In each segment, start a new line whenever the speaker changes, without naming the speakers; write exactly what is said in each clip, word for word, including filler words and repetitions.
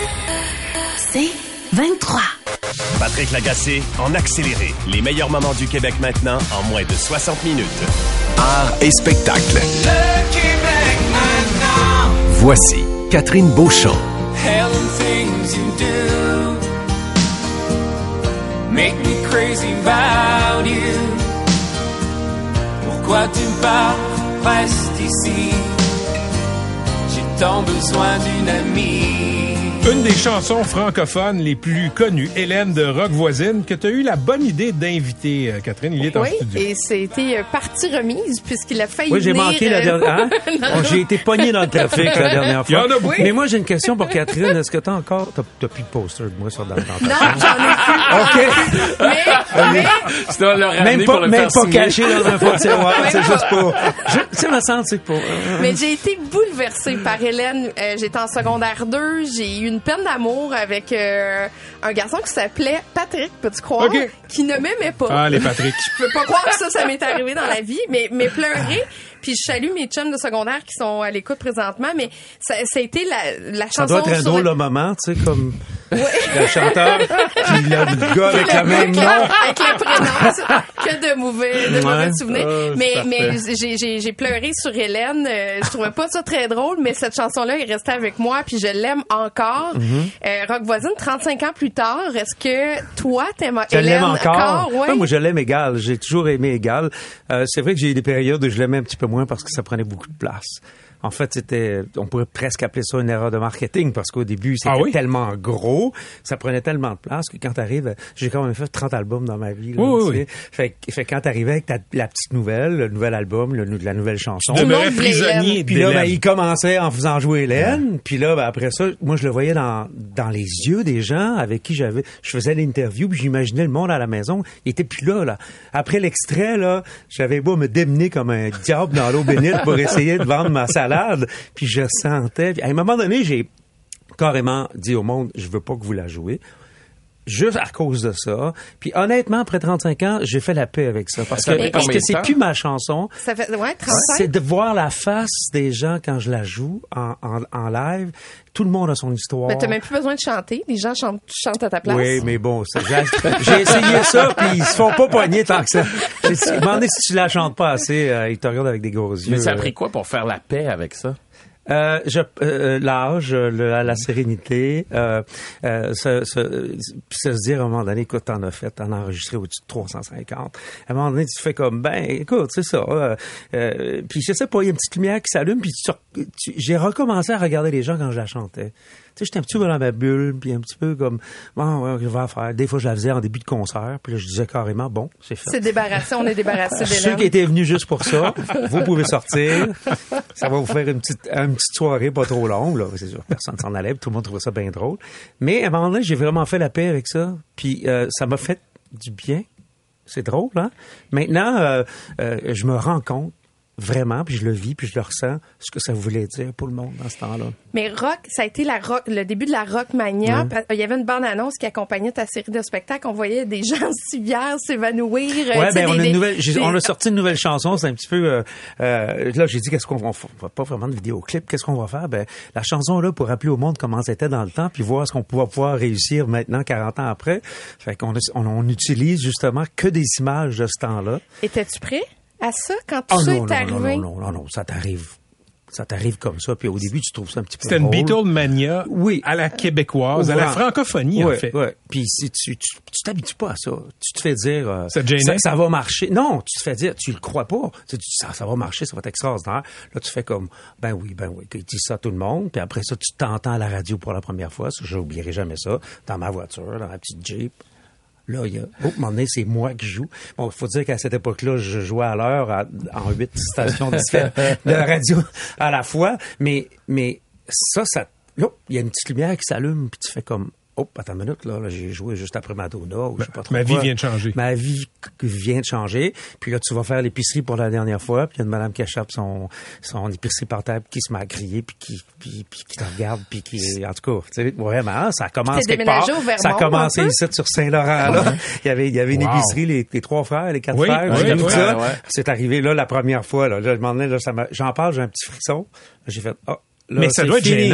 C'est vingt-trois.
Patrick Lagacé en accéléré. Les meilleurs moments du Québec maintenant en moins de soixante minutes.
Art et spectacle.
Le Québec maintenant.
Voici Catherine Beauchamp.
Hell and things you do make me crazy about you. Pourquoi tu pars, reste ici. J'ai tant besoin d'une amie.
Une des chansons francophones les plus connues, Hélène de Rock Voisine, que tu as eu la bonne idée d'inviter, euh, Catherine. Il est
oui,
en studio.
Et c'était euh, partie remise puisqu'il a failli
Oui, j'ai
venir,
manqué la
euh...
dernière. Hein? Bon, j'ai été pogné dans le trafic la dernière fois.
Il y en a beaucoup.
Mais moi, j'ai une question pour Catherine. Est-ce que t'as encore... T'as, t'as plus de poster de moi sur dans le temps?
Non, j'en ai plus.
OK.
Mais, mais...
C'est dans leur
Même pas,
pour le
même
faire
pas
signer.
caché dans un fond de tiroir.
Même
C'est
pas.
juste pour... Je, tu sais, me semble, c'est pour...
Mais j'ai été bouleversée par Hélène. Euh, j'étais en secondaire deux. J'ai eu une peine d'amour avec euh, un garçon qui s'appelait Patrick, peux-tu croire,
OK.
qui ne m'aimait pas.
Ah, les Patrick.
Je peux pas croire que ça, ça m'est arrivé dans la vie, mais, mais pleurer. Puis je salue mes chums de secondaire qui sont à l'écoute présentement, mais ça, ça a été la, la chanson...
Ça doit être un
sur
drôle
le-
de moment, tu sais, comme
Ouais.
le chanteur, puis le gars avec
Le
le même
mec,
nom.
là, avec le prénom, ça, que de mauvais, de
Ouais.
mauvais souvenirs.
Oh, c'est
mais
parfait.
mais j'ai, j'ai, j'ai pleuré sur Hélène. Euh, je trouvais pas ça très drôle, mais cette chanson-là est restée avec moi, puis je l'aime encore.
Mm-hmm.
euh, Rock Voisine, trente-cinq ans plus tard, est-ce que toi, t'aimes
Je
Hélène
l'aime encore.
ouais?
Ouais, moi, je l'aime égal. J'ai toujours aimé égal. Euh, c'est vrai que j'ai eu des périodes où je l'aimais un petit peu moins parce que ça prenait beaucoup de place. En fait, c'était, on pourrait presque appeler ça une erreur de marketing parce qu'au début, c'était
Ah oui?
tellement gros, ça prenait tellement de place que quand t'arrives, j'ai quand même fait trente albums dans ma vie. Là,
Oui,
tu
oui,
sais. Fait, que- fait que quand t'arrivais avec ta, la petite nouvelle, le nouvel album, le, la nouvelle chanson.
Tu demeurais
monde voulait
prisonnier
Hélène.
Puis là, ben,
d'Hélène.
il commençait en faisant jouer Hélène. Puis là, ben, après ça, moi, je le voyais dans, dans les yeux des gens avec qui j'avais... Je faisais l'interview, puis j'imaginais le monde à la maison. Il était plus là, là. Après l'extrait, là, j'avais beau me démener comme un diable dans l'eau bénite pour essayer de vendre ma salade. Puis je sentais... Puis à un moment donné, j'ai carrément dit au monde, je veux pas que vous la jouez. Juste à cause de ça. Puis honnêtement, après trente-cinq ans, j'ai fait la paix avec ça. Parce
Ça
que,
fait
parce
combien
que
de
c'est
temps?
plus ma chanson.
Ça fait, ouais, trente-cinq.
C'est de voir la face des gens quand je la joue en, en, en live. Tout le monde a son histoire.
Mais t'as même plus besoin de chanter. Les gens chantent, chantent à ta place.
Oui, mais bon, c'est- j'ai, j'ai essayé ça, puis ils se font pas pogner tant que ça. J'ai dit, demandé si tu la chantes pas assez, euh, ils te regardent avec des gros yeux.
Mais ça a
euh.
pris quoi pour faire la paix avec ça?
Euh, je, euh, l'âge, le- la, la sérénité, euh, euh, se, se, puis se dire à un moment donné, écoute, t'en as fait, t'en as enregistré au-dessus de trois cent cinquante. À un moment donné, tu fais comme, ben, écoute, c'est ça. Euh, euh, puis je sais pas, il y a une petite lumière qui s'allume, puis tu, tu- j'ai recommencé à regarder les gens quand je la chantais. Tu sais, j'étais un petit peu dans ma bulle, puis un petit peu comme, bon, ouais, je vais la faire. Des fois, je la faisais en début de concert, puis là, je disais carrément, bon, c'est fait.
C'est débarrassé, on est débarrassé
Ceux
d'Hélène.
qui étaient venus juste pour ça, vous pouvez sortir. Ça va vous faire une petite, une petite soirée pas trop longue. Là. C'est sûr, personne s'en allait, puis tout le monde trouvait ça bien drôle. Mais à un moment donné, j'ai vraiment fait la paix avec ça. Puis euh, ça m'a fait du bien. C'est drôle, hein? Maintenant, euh, euh, je me rends compte vraiment, puis je le vis, puis je le ressens, ce que ça voulait dire pour le monde dans ce temps-là.
Mais rock, ça a été la rock, le début de la Rockmania.
Ouais.
Il y avait une bande-annonce qui accompagnait ta série de spectacles. On voyait des gens civières s'évanouir. euh,
Ouais,
tu sais,
ben on
des-
a
des-
une nouvelle, j'ai-
des-
on a sorti une nouvelle chanson, c'est un petit peu euh, euh, là j'ai dit qu'est-ce qu'on va faire, pas vraiment de vidéoclip, qu'est-ce qu'on va faire? Ben la chanson là pour rappeler au monde comment c'était dans le temps, puis voir ce qu'on pouvait pouvoir réussir maintenant quarante ans après. Fait qu'on a- on, on utilise justement que des images de ce temps-là.
Étais-tu prêt à ça quand tout
Oh
ça
non,
est
non, non,
arrivé?
non, non, non, non, ça t'arrive. Ça t'arrive comme ça, puis au début, tu trouves ça un petit peu
C'était une
drôle.
Beatlemania
Oui.
à la québécoise, à la
Ouais.
francophonie,
Ouais,
en fait.
ouais. Puis si tu tu tu t'habitues pas à ça, tu te fais dire euh,
Ça te gênait?
ça, ça va marcher. Non, tu te fais dire tu le crois pas. Tu dis ça ça va marcher, ça va être extraordinaire. Là tu fais comme ben oui, ben oui, qu'ils disent ça à tout le monde, puis après ça tu t'entends à la radio pour la première fois, ça j'oublierai jamais ça, dans ma voiture, dans ma petite Jeep. Là, il y a... Oh, à un moment donné, c'est moi qui joue. Bon, il faut dire qu'à cette époque-là, je jouais à l'heure à- en huit stations différentes de radio à la fois. Mais, mais ça, ça... Là, il y a une petite lumière qui s'allume, puis tu fais comme... Oh, attends une minute, là, là j'ai joué juste après Madonna, ou je sais pas trop
Ma vie
quoi.
vient de changer.
Ma vie c- vient de changer. Puis là, tu vas faire l'épicerie pour la dernière fois, puis il y a une madame qui échappe son, son épicerie par terre, puis qui se met à crier, puis qui, puis, puis qui te regarde, puis qui... En tout cas, tu sais, vraiment, ça commence
T'es
quelque part.
déménagé au Vermont,
Ça a commencé
un peu?
ici sur Saint-Laurent, là. Il y avait, il y avait une
Wow.
épicerie, les, les trois frères, les quatre
Oui,
frères,
oui,
j'ai
oui,
tout
oui,
ça.
ouais.
C'est arrivé là la première fois, là. Là, je m'en ai, là, ça m'a- j'en parle, j'ai un petit frisson. J'ai fait, oh, là,
Mais ça
c'est
doit être
fini.
gênant.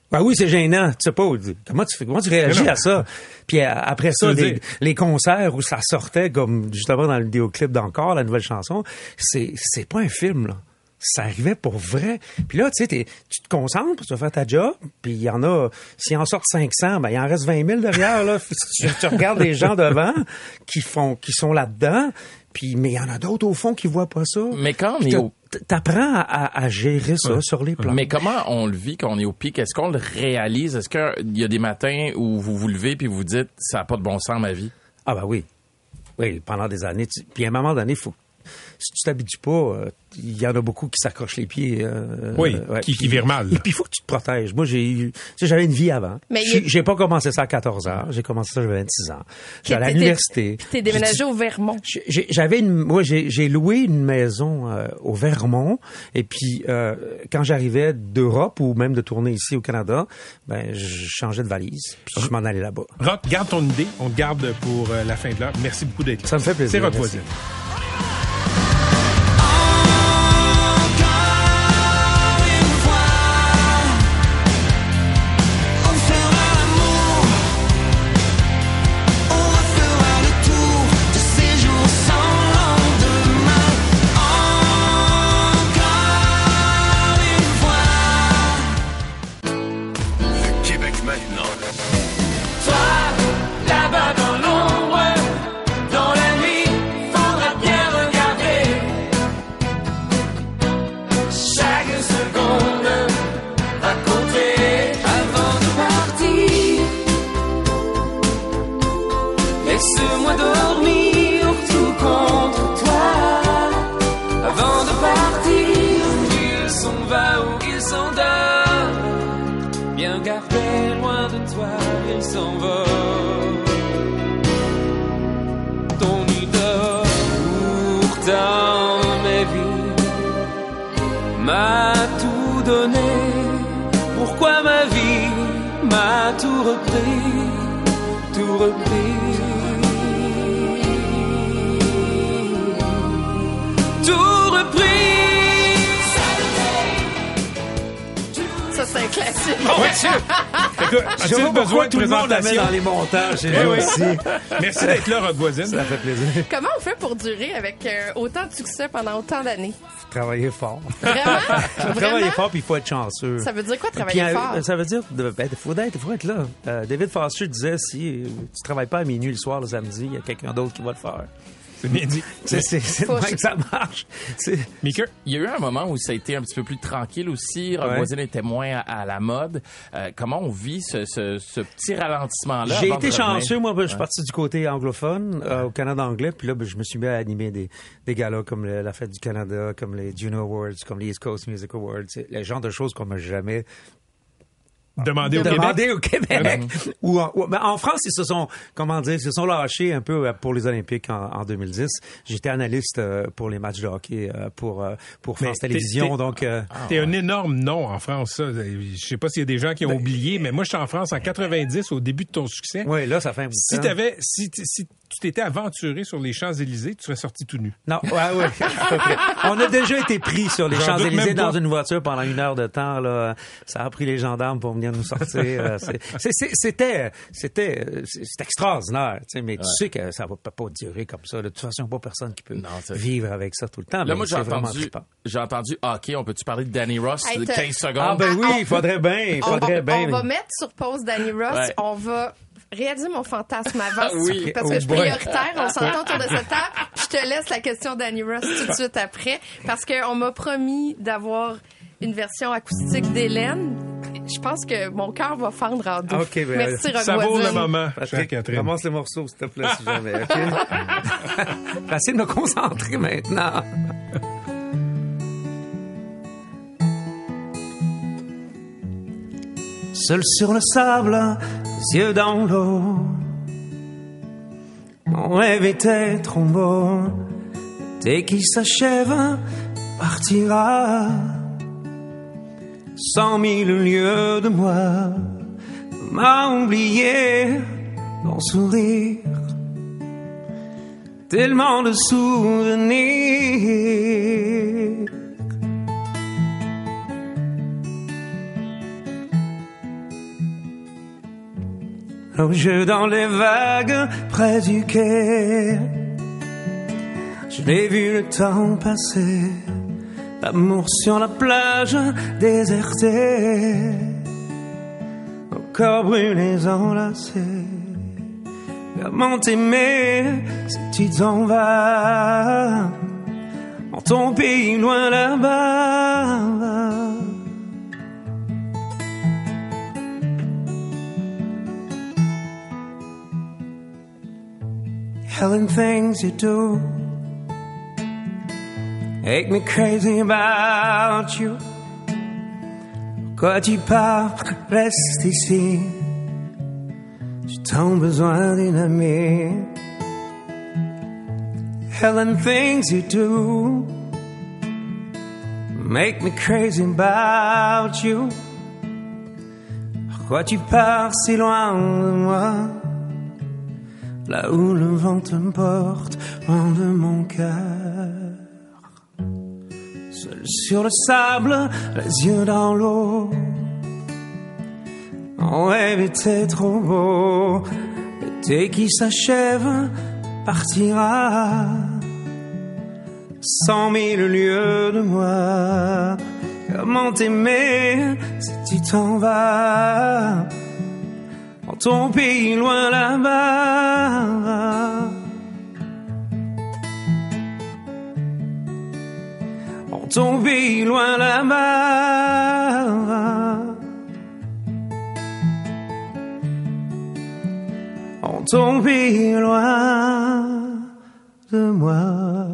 Ben oui, c'est gênant. Tu sais pas, comment tu fais, comment tu réagis à ça? Puis euh, après ça,
ça
les, les concerts où ça sortait, comme justement dans le vidéoclip d'Encore, la nouvelle chanson, c'est, c'est pas un film, là. Ça arrivait pour vrai. Puis là, tu sais, t'es- tu te concentres, tu vas faire ta job, puis il y en a, s'il en sortent cinq cents, ben il en reste vingt mille derrière, là. tu, tu regardes les gens devant qui font, qui sont là-dedans, puis, mais il y en a d'autres au fond qui voient pas ça.
Mais quand on
Puis
est
t'as-
au...
T'apprends à, à, à gérer ça sur les plans.
Mais comment on le vit quand on est au pic? Est-ce qu'on le réalise? Est-ce qu'il y a des matins où vous vous levez puis vous dites « ça n'a pas de bon sens, ma vie ».
Ah ben oui. Oui, pendant des années. Tu- Puis à un moment donné, il faut... Si tu t'habitues pas, euh, il y en a beaucoup qui s'accrochent les pieds. euh,
Oui,
euh, ouais,
qui,
puis-
qui vire mal.
Et puis il faut que tu te protèges. Moi, j'ai eu... Tu sais, j'avais une vie avant.
Mais il y
J'ai
a-
j'ai pas commencé ça à quatorze ans. J'ai commencé ça, j'avais vingt-six ans. J'allais à
T'es-
l'université.
Puis t'es déménagé au Vermont.
J'ai- j'ai- J'avais une, moi, j'ai, j'ai loué une maison euh, au Vermont. Et puis, euh, quand j'arrivais d'Europe ou même de tourner ici au Canada, ben, je changeais de valise. Puis je m'en allais là-bas.
Rock, garde ton idée. On te garde pour euh, la fin de l'heure. Merci beaucoup d'être là.
Ça me fait plaisir.
C'est Rock
Merci.
Voisine.
Québec maintenant.
Toi, là-bas dans l'ombre, dans la nuit, faudra bien regarder. Chaque seconde à compter avant de partir. Laisse-moi dormir tout contre toi avant de partir. Qu'ils s'en va ou qu'ils s'endort, bien gardé loin de toi, il s'envole. Ton idole, pourtant mes vies, m'a tout donné. Pourquoi ma vie m'a tout repris, tout repris, tout repris.
Ça, c'est un classique.
Ouais, c'est- Écoute,
Je
as-tu
sais pas
besoin
pourquoi
de
tout le monde la met
présentation?
dans les montages. C'est
Eh oui.
aussi.
Merci d'être là, Rock Voisine.
Ça fait plaisir.
Comment on fait pour durer avec euh, autant de succès pendant autant d'années?
Travailler fort.
Vraiment?
Faut travailler
Vraiment?
fort, puis il faut être chanceux.
Ça veut dire quoi,
Puis,
travailler
euh,
fort?
Ça veut dire, de- ben, il faut être, faut être là. Euh, David Foster disait, si euh, tu travailles pas à minuit le soir, le samedi, il y a quelqu'un d'autre qui va le faire.
C'est bien dit.
C'est, c'est, c'est
Faut-
de même que ça marche. C'est-
Mika?
Il y a eu un moment où ça a été un petit peu plus tranquille aussi. Rock
Ouais.
Voisine était moins à, à la mode. Euh, comment on vit ce, ce, ce petit ralentissement-là?
J'ai
avant
été
de revenir?
chanceux, moi, ben, je suis parti du côté anglophone, euh, au Canada anglais, puis là, ben, je me suis mis à animer des, des galas comme le- la Fête du Canada, comme les Juno Awards, comme les East Coast Music Awards, c'est le genre de choses qu'on m'a jamais
Demandez au Québec.
demandé au Québec.
Mhm.
Ou en, ou- ben, en France, ils se sont, comment dire, ils se sont lâchés un peu euh, pour les Olympiques en, en deux mille dix. J'étais analyste euh, pour les matchs de hockey euh, pour euh, pour France
Mais t'es-
Télévisions,
t'es-
donc euh,
T'es un énorme nom en France, ça. Je sais pas s'il y a des gens qui ont
Ben,
oublié, mais moi, je suis en France en quatre-vingt-dix, au début de ton succès.
ouais, là, ça fait un bout de
Si
temps.
t'avais, si, t- si tu t'étais aventuré sur les Champs-Élysées, tu serais sorti tout nu.
Non, ouais, ouais. à peu près. On a déjà été pris sur les
J'en doute
Champs-Élysées
même pas.
dans une voiture pendant une heure de temps. Là. Ça a pris les gendarmes pour venir nous sortir. Euh, c'est- c'est- c'est- C'était, c'était, c'est extraordinaire. Tu sais, mais tu sais que ça va peut pas durer comme ça. De toute façon, il n'y a pas personne qui peut
Non, c'est-
vivre avec ça tout le temps.
Là,
mais
moi, j'ai
c'est vraiment
entendu,
trippant.
j'ai entendu hockey. On peut-tu parler de Danny Ross
Hey,
de
t'as-
quinze secondes?
Ah ben oui, il faudrait bien, il
On va,
faudrait bien.
on va mettre sur pause Danny Ross.
Ouais.
On va réaliser mon fantasme avant.
Ah oui.
Parce
Ok.
que je suis
Oh boy.
prioritaire. On s'entend autour de cette table. Je te laisse la question Danny Ross tout de suite après. Parce qu'on m'a promis d'avoir une version acoustique d'Hélène. Je pense que mon cœur va fendre en deux.
Ok, ben,
Merci, Rock
Ça vaut
Voisine.
le moment.
Attends,
Très Catherine.
Commence les morceaux, s'il te plaît, si jamais. OK? J'essaie de me concentrer maintenant. Seul sur le sable, les yeux dans l'eau, mon rêve était trop beau. Dès qu'il s'achève, partira. Cent mille lieues de moi m'a oublié ton sourire. Tellement de souvenirs. au jeu dans les vagues près du quai. Je l'ai vu le temps passer, l'amour sur la plage désertée, encore brûlés, enlacés. Comment t'aimer si tu t'en vas en ton pays loin là-bas? Helen, things you do make me crazy about you. Quand tu pars, reste ici. J'ai tant besoin d'une amie. Helen, things you do make me crazy about you. Pourquoi tu pars si loin de moi? Là où le vent te porte, loin de mon cœur. Seul sur le sable, les yeux dans l'eau. Mon rêve était trop beau. L'été qui s'achève partira cent mille lieues de moi. Comment t'aimer si tu t'en vas en ton pays loin là-bas? En ton pays loin là-bas. En ton pays loin de moi.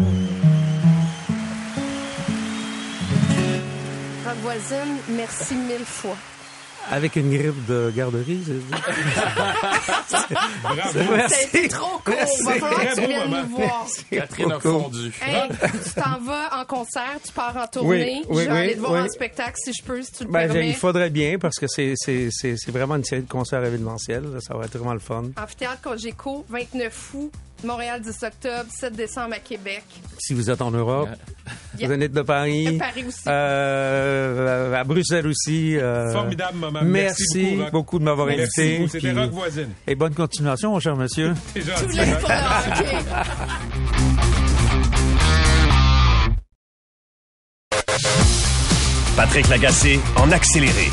Rock Voisine, merci mille fois.
Avec une grippe de garderie, c'est ça?
Bravo.
Ça a été trop court. Il va falloir que tu viennes nous voir.
Catherine a fondu.
Hey, tu t'en vas en concert, tu pars en tournée.
Oui, oui,
je vais
oui,
aller te voir
oui.
en spectacle si je peux, si tu le
Ben,
permets.
il faudrait bien parce que c'est, c'est, c'est, c'est vraiment une série de concerts événementiels. Ça va être vraiment le fun.
Amphithéâtre Cogeco, vingt-neuf août, Montréal dix octobre, sept décembre à Québec.
Si vous êtes en Europe,
Yeah.
vous venez de Paris,
Paris aussi.
euh, à Bruxelles aussi. Euh,
Formidable moment.
Merci,
Merci beaucoup, Rock.
beaucoup de m'avoir
Merci
invité.
beaucoup. C'était
puis-
Rock Voisine.
Et bonne continuation, mon cher monsieur.
C'est
Tout
gentil.
l'aide pour le hockey.
Patrick Lagacé en accéléré.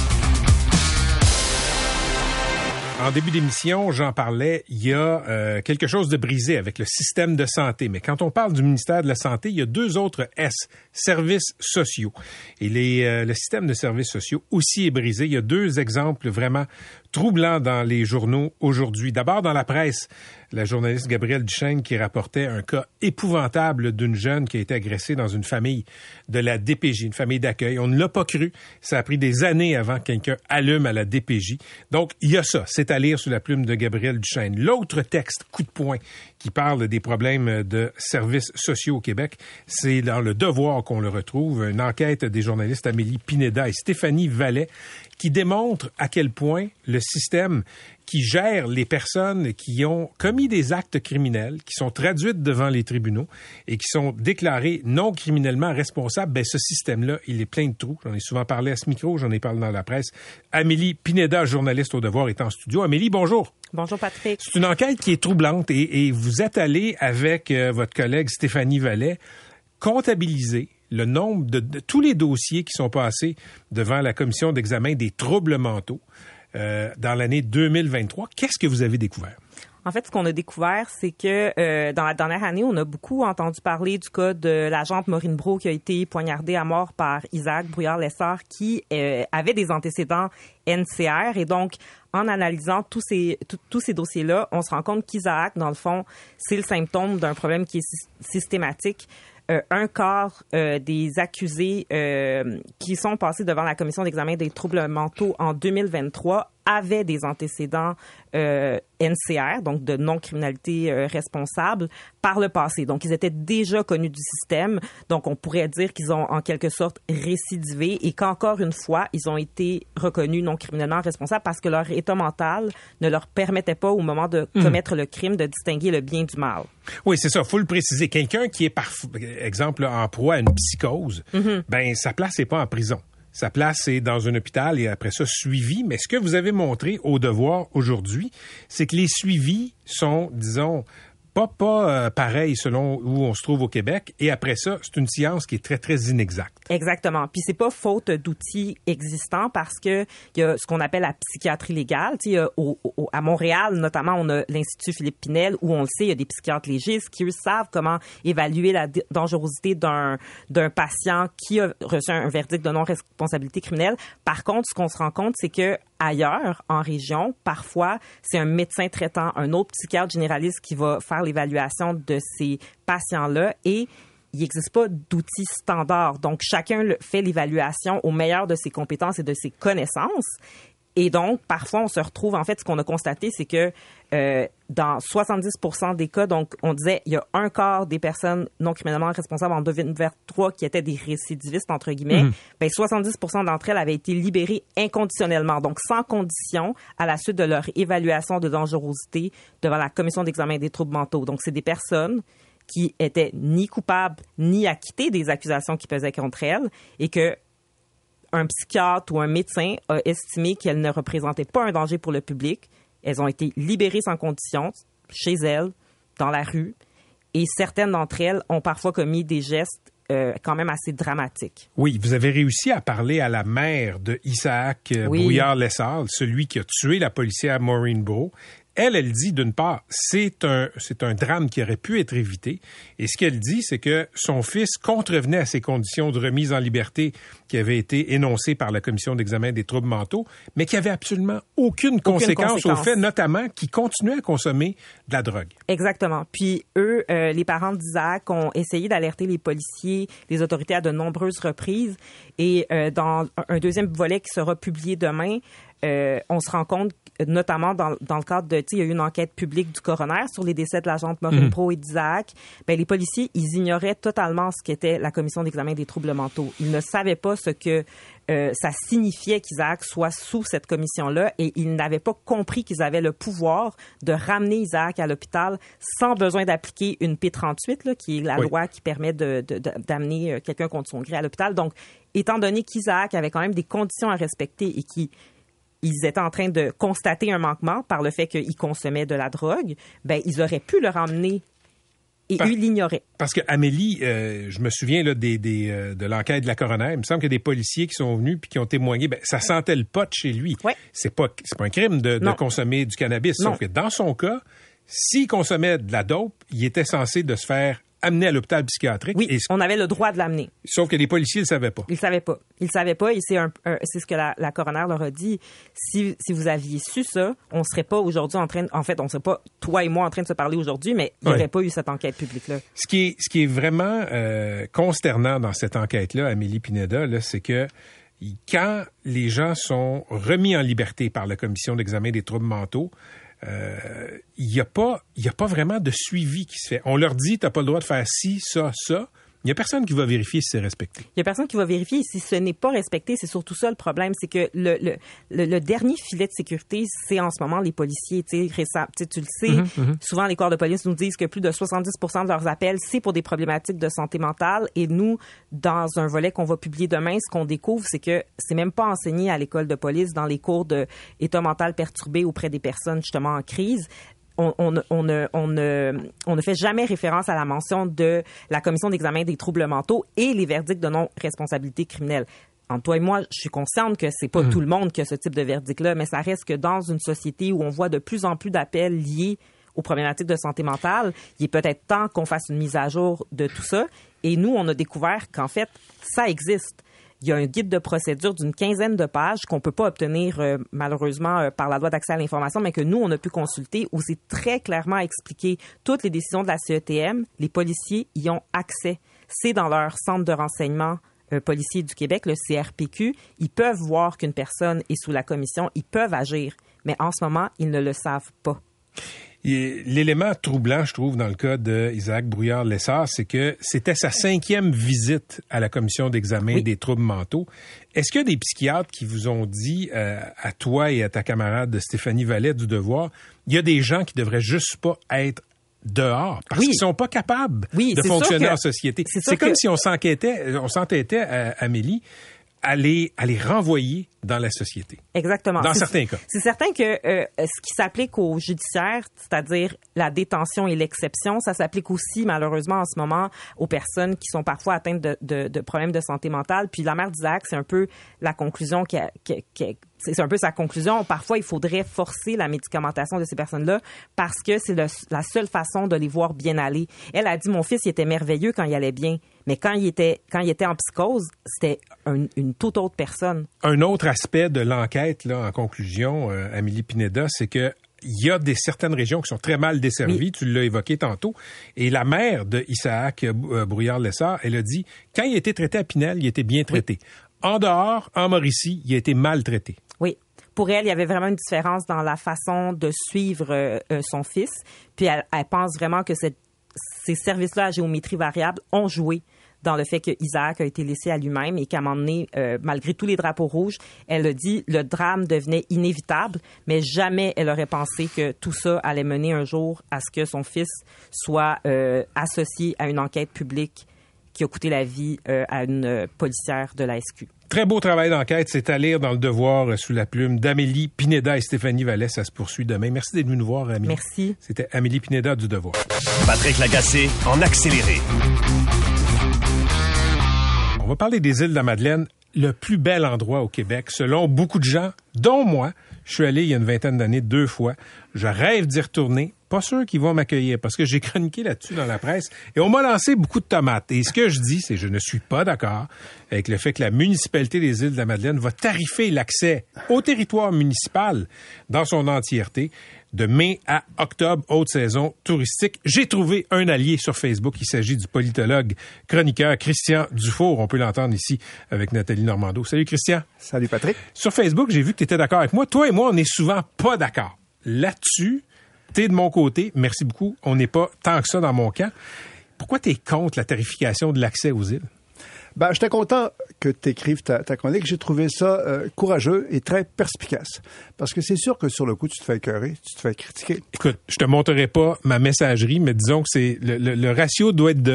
En début d'émission, j'en parlais, il y a euh, quelque chose de brisé avec le système de santé. Mais quand on parle du ministère de la Santé, il y a deux autres S, services sociaux. Et les, euh, le système de services sociaux aussi est brisé. Il y a deux exemples vraiment troublants dans les journaux aujourd'hui. D'abord, dans la presse, la journaliste Gabrielle Duchesne qui rapportait un cas épouvantable d'une jeune qui a été agressée dans une famille de la D P J, une famille d'accueil. On ne l'a pas cru. Ça a pris des années avant que quelqu'un allume à la D P J. Donc, il y a ça. C'est à lire sous la plume de Gabrielle Duchesne. L'autre texte, coup de poing, qui parle des problèmes de services sociaux au Québec, c'est dans Le Devoir qu'on le retrouve. Une enquête des journalistes Amélie Pineda et Stéphanie Vallet qui démontre à quel point le système qui gère les personnes qui ont commis des actes criminels, qui sont traduites devant les tribunaux et qui sont déclarées non criminellement responsables, ben ce système-là, il est plein de trous. J'en ai souvent parlé à ce micro, j'en ai parlé dans la presse. Amélie Pineda, journaliste au Devoir, est en studio. Amélie, bonjour.
Bonjour Patrick.
C'est une enquête qui est troublante et, et vous êtes allé avec euh, votre collègue Stéphanie Vallet comptabiliser le nombre de, de tous les dossiers qui sont passés devant la commission d'examen des troubles mentaux euh, dans l'année deux mille vingt-trois. Qu'est-ce que vous avez découvert?
En fait, ce qu'on a découvert, c'est que euh, dans la dernière année, on a beaucoup entendu parler du cas de l'agente Maureen Brault qui a été poignardée à mort par Isaac Brouillard-Lessard qui euh, avait des antécédents N C R. Et donc, en analysant tous ces, tout, tous ces dossiers-là, on se rend compte qu'Isaac, dans le fond, c'est le symptôme d'un problème qui est sy- systématique. Euh, un quart euh, des accusés euh, qui sont passés devant la commission d'examen des troubles mentaux en deux mille vingt-trois avaient des antécédents euh, N C R, donc de non-criminalité euh, responsable, par le passé. Donc, ils étaient déjà connus du système. Donc, on pourrait dire qu'ils ont en quelque sorte récidivé et qu'encore une fois, ils ont été reconnus non criminellement responsables parce que leur état mental ne leur permettait pas, au moment de mmh. commettre le crime, de distinguer le bien du mal.
Oui, c'est ça. Faut le préciser. Quelqu'un qui est, par exemple, en proie à une psychose, mm-hmm. ben sa place n'est pas en prison. Sa place, c'est dans un hôpital et après ça, suivi. Mais ce que vous avez montré au Devoir aujourd'hui, c'est que les suivis sont, disons, pas pas euh, pareil selon où on se trouve au Québec. Et après ça, c'est une science qui est très, très inexacte.
Exactement. Puis c'est pas faute d'outils existants parce que il y a ce qu'on appelle la psychiatrie légale. Tu sais, au, au, à Montréal, notamment, on a l'Institut Philippe Pinel où on le sait, il y a des psychiatres légistes qui, eux, savent comment évaluer la d- dangerosité d'un, d'un patient qui a reçu un, un verdict de non-responsabilité criminelle. Par contre, ce qu'on se rend compte, c'est que ailleurs, en région, parfois, c'est un médecin traitant, un autre psychiatre généraliste qui va faire l'évaluation de ces patients-là et il n'existe pas d'outils standards. Donc, chacun fait l'évaluation au meilleur de ses compétences et de ses connaissances. Et donc, parfois, on se retrouve, en fait, ce qu'on a constaté, c'est que euh, dans soixante-dix pour cent des cas, donc, on disait, il y a un quart des personnes non criminellement responsables en deux mille vingt-trois qui étaient des récidivistes, entre guillemets, mmh. ben, soixante-dix pour cent d'entre elles avaient été libérées inconditionnellement, donc sans condition, à la suite de leur évaluation de dangerosité devant la commission d'examen des troubles mentaux. Donc, c'est des personnes qui étaient ni coupables, ni acquittées des accusations qui pesaient contre elles et que un psychiatre ou un médecin a estimé qu'elles ne représentaient pas un danger pour le public. Elles ont été libérées sans condition, chez elles, dans la rue, et certaines d'entre elles ont parfois commis des gestes euh, quand même assez dramatiques.
Oui, vous avez réussi à parler à la mère de Isaac euh, oui. Brouillard-Lessard, celui qui a tué la policière Maureen Brault. Elle, elle dit, d'une part, c'est un, c'est un drame qui aurait pu être évité. Et ce qu'elle dit, c'est que son fils contrevenait à ces conditions de remise en liberté qui avaient été énoncées par la Commission d'examen des troubles mentaux, mais qui n'avaient absolument aucune, aucune conséquence, conséquence au fait, notamment, qu'il continuait à consommer de la drogue.
Exactement. Puis eux, euh, les parents d'Isaac ont essayé d'alerter les policiers, les autorités à de nombreuses reprises. Et euh, dans un deuxième volet qui sera publié demain, euh, on se rend compte notamment dans, dans le cadre de, tu sais, il y a eu une enquête publique du coroner sur les décès de l'agente Maureen mmh. Brault et d'Isaac. Ben, les policiers, ils ignoraient totalement ce qu'était la commission d'examen des troubles mentaux. Ils ne savaient pas ce que euh, ça signifiait qu'Isaac soit sous cette commission-là et ils n'avaient pas compris qu'ils avaient le pouvoir de ramener Isaac à l'hôpital sans besoin d'appliquer une P trente-huit, là, qui est la oui. loi qui permet de, de, de, d'amener quelqu'un contre son gré à l'hôpital. Donc, étant donné qu'Isaac avait quand même des conditions à respecter et qui ils étaient en train de constater un manquement par le fait qu'ils consommaient de la drogue, ben ils auraient pu le ramener et par, eux l'ignoraient.
Parce que Amélie, euh, je me souviens là, des, des, euh, de l'enquête de la coroner, il me semble qu'il y a des policiers qui sont venus puis qui ont témoigné, ben ça sentait le pot chez lui. Ouais. C'est pas, c'est pas un crime de, de consommer du cannabis, non. Sauf que dans son cas, s'il consommait de la dope, il était censé de se faire amené à l'hôpital psychiatrique.
Oui,
et...
on avait le droit de l'amener.
Sauf que les policiers ne le savaient pas.
Ils ne savaient pas. Ils ne savaient pas et c'est, un, un, c'est ce que la, la coroner leur a dit. Si, si vous aviez su ça, on ne serait pas aujourd'hui en train... En fait, on ne serait pas, toi et moi, en train de se parler aujourd'hui, mais il n'y aurait ouais. pas eu cette enquête publique-là.
Ce qui est, ce qui est vraiment euh, consternant dans cette enquête-là, Amélie Pineda, là, c'est que quand les gens sont remis en liberté par la Commission d'examen des troubles mentaux, il euh, n'y a pas, il y a pas vraiment de suivi qui se fait. On leur dit, t'as pas le droit de faire ci, ça, ça. Il n'y a personne qui va vérifier si c'est respecté. Il
n'y a personne qui va vérifier. Et si ce n'est pas respecté, c'est surtout ça le problème. C'est que le, le, le, le dernier filet de sécurité, c'est en ce moment les policiers. Tu sais, tu le sais, mm-hmm, mm-hmm. souvent les corps de police nous disent que plus de soixante-dix pour cent de leurs appels, c'est pour des problématiques de santé mentale. Et nous, dans un volet qu'on va publier demain, ce qu'on découvre, c'est que c'est même pas enseigné à l'école de police dans les cours d'état mental perturbé auprès des personnes justement en crise. On, on, on, ne, on, ne, on ne fait jamais référence à la mention de la commission d'examen des troubles mentaux et les verdicts de non-responsabilité criminelle. Entre toi et moi, je suis consciente que c'est pas mmh. tout le monde qui a ce type de verdict-là, mais ça reste que dans une société où on voit de plus en plus d'appels liés aux problématiques de santé mentale, il est peut-être temps qu'on fasse une mise à jour de tout ça. Et nous, on a découvert qu'en fait, ça existe. Il y a un guide de procédure d'une quinzaine de pages qu'on peut pas obtenir euh, malheureusement euh, par la loi d'accès à l'information, mais que nous, on a pu consulter où c'est très clairement expliqué toutes les décisions de la C E T M. Les policiers y ont accès. C'est dans leur centre de renseignement euh, policier du Québec, le C R P Q. Ils peuvent voir qu'une personne est sous la commission. Ils peuvent agir. Mais en ce moment, ils ne le savent pas.
Et l'élément troublant, je trouve, dans le cas d'Isaac Brouillard-Lessard, c'est que c'était sa cinquième visite à la commission d'examen oui. des troubles mentaux. Est-ce qu'il y a des psychiatres qui vous ont dit, euh, à toi et à ta camarade Stéphanie Vallet du Devoir, il y a des gens qui devraient juste pas être dehors parce oui. qu'ils sont pas capables
oui,
de fonctionner
que,
en société.
C'est,
c'est comme
que...
si on s'enquêtait, on s'entêtait à Amélie. à les, à les renvoyer dans la société.
Exactement.
Dans
c'est,
certains cas.
C'est certain que euh, ce qui s'applique au judiciaire, c'est-à-dire la détention et l'exception, ça s'applique aussi malheureusement en ce moment aux personnes qui sont parfois atteintes de, de, de problèmes de santé mentale. Puis la mère d'Isaac, c'est un peu la conclusion qui, a, qui, qui c'est un peu sa conclusion. Parfois, il faudrait forcer la médicamentation de ces personnes-là parce que c'est le, la seule façon de les voir bien aller. Elle a dit, mon fils, il était merveilleux quand il allait bien. Mais quand il était, quand il était en psychose, c'était un, une toute autre personne. Un autre aspect de l'enquête, là, en conclusion, euh, Amélie Pineda, c'est que il y a des certaines régions qui sont très mal desservies. Oui. Tu l'as évoqué tantôt. Et la mère de Isaac euh, Brouillard-Lessard, elle a dit, quand il a été traité à Pinel, il était bien traité. Oui. En dehors, en Mauricie, il a été maltraité. Oui. Pour elle, il y avait vraiment une différence dans la façon de suivre euh, son fils. Puis elle, elle pense vraiment que cette, ces services-là à géométrie variable ont joué dans le fait que Isaac a été laissé à lui-même et qu'à un moment donné, euh, malgré tous les drapeaux rouges, elle a dit le drame devenait inévitable, mais jamais elle aurait pensé que tout ça allait mener un jour à ce que son fils soit euh, associé à une enquête publique qui a coûté la vie euh, à une euh, policière de la S Q. Très beau travail d'enquête. C'est à lire dans Le Devoir euh, sous la plume d'Amélie Pineda et Stéphanie Vallès. Ça se poursuit demain. Merci d'être venu nous voir, Amélie. Merci. C'était Amélie Pineda du Devoir.
Patrick Lagacé en accéléré.
On va parler des îles de la Madeleine, le plus bel endroit au Québec, selon beaucoup de gens, dont moi. Je suis allé il y a une vingtaine d'années deux fois. Je rêve d'y retourner. Pas sûr qu'ils vont m'accueillir parce que j'ai chroniqué là-dessus dans la presse et on m'a lancé beaucoup de tomates. Et ce que je dis, c'est que je ne suis pas d'accord avec le fait que la municipalité des îles de la Madeleine va tarifer l'accès au territoire municipal dans son entièreté de mai à octobre, haute saison touristique. J'ai trouvé un allié sur Facebook. Il s'agit du politologue, chroniqueur Christian Dufour. On peut l'entendre ici avec Nathalie Normando. Salut Christian.
Salut Patrick.
Sur Facebook, j'ai vu que tu étais d'accord avec moi. Toi et moi, on n'est souvent pas d'accord. Là-dessus, t'es de mon côté. Merci beaucoup. On n'est pas tant que ça dans mon camp. Pourquoi t'es contre la tarification de l'accès aux îles?
Ben, j'étais content que tu écrives ta, ta chronique. J'ai trouvé ça euh, courageux et très perspicace. Parce que c'est sûr que sur le coup, tu te fais écœurer, tu te fais critiquer.
Écoute, je te montrerai pas ma messagerie, mais disons que c'est le, le, le ratio doit être de